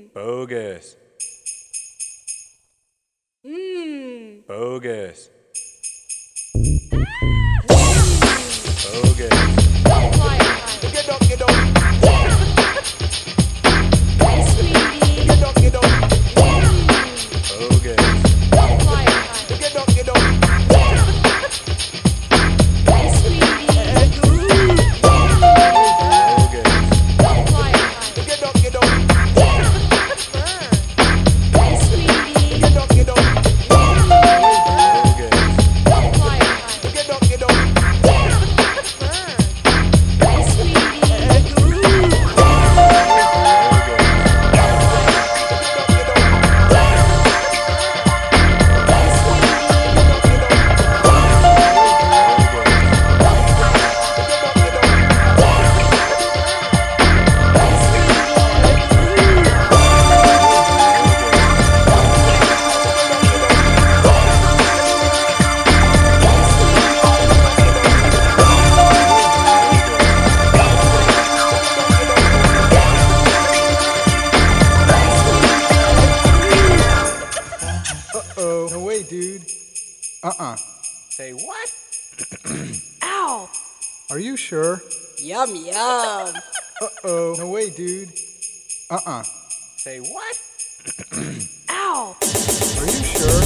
Bogus. Bogus. Bogus. Get up, get up. Hi, sweetie. Get up, get up. Bogus. Get up, get up. Hi, sweetie. Bogus. Get up, get up. Hi, sweetie. Get up, get up. Bogus. Get up, get up. Hi, sweetie. Uh-oh. No way, dude. Say what? Ow. Are you sure? Yum, yum. Uh-oh. No way, dude. Say what? Ow. Are you sure?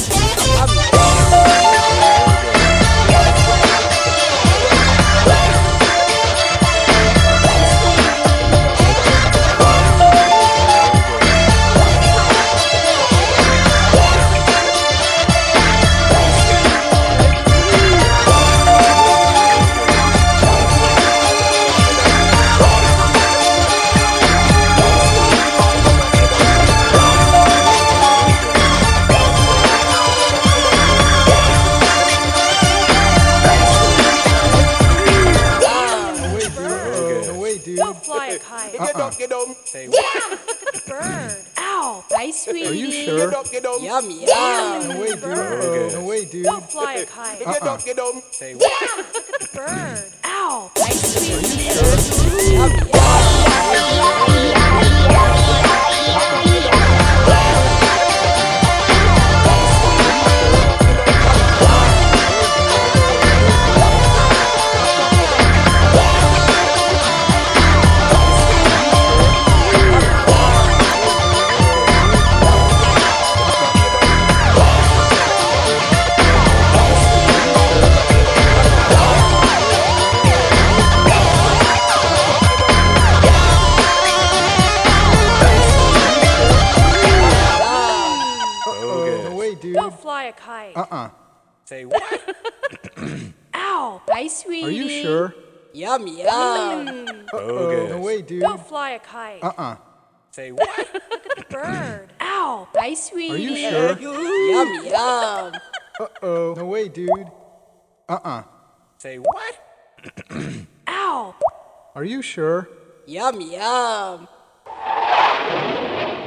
No way, dude. Go fly a kite. Get up, get up. Say what? Bird. Ow. Hi, sweetie. Are you sure? Get up, get up. Yum, yum. No way, dude. Bogus. No way, dude. Go fly a kite. Get up, get up. Say what? Bird. Ow. Hi, sweetie. Bogus. No way, dude. Go fly a kite. Say what? Ow. Hi, sweetie. Are you sure? Yum, yum. Bogus. No way, dude. Go fly a kite. Say what? Bird. Ow. Hi, sweetie. Are you sure? Yum, yum. No way, dude. Say what? Ow. Are you sure? Yum, yum.